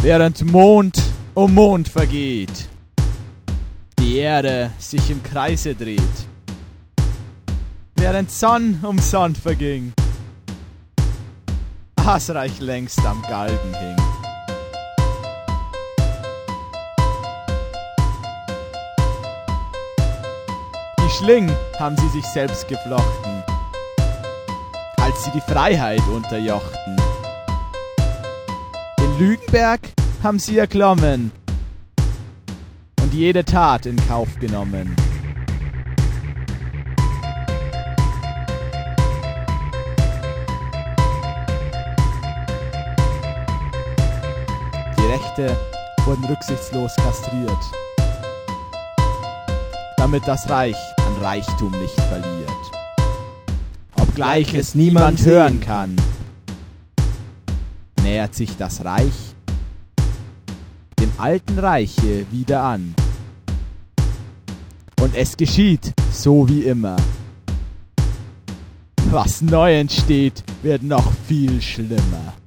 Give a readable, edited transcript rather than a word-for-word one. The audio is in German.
Während Mond um Mond vergeht, die Erde sich im Kreise dreht, während Sonn um Sonn verging, Asreich längst am Galgen hing. Die Schlingen haben sie sich selbst geflochten, als sie die Freiheit unterjochten. Den Lügenberg haben sie erklommen und jede Tat in Kauf genommen. Die Rechte wurden rücksichtslos kastriert, damit das Reich an Reichtum nicht verliert. Obgleich es niemand hören kann, nähert sich das Reich dem alten Reiche wieder an. Und es geschieht so wie immer. Was neu entsteht, wird noch viel schlimmer.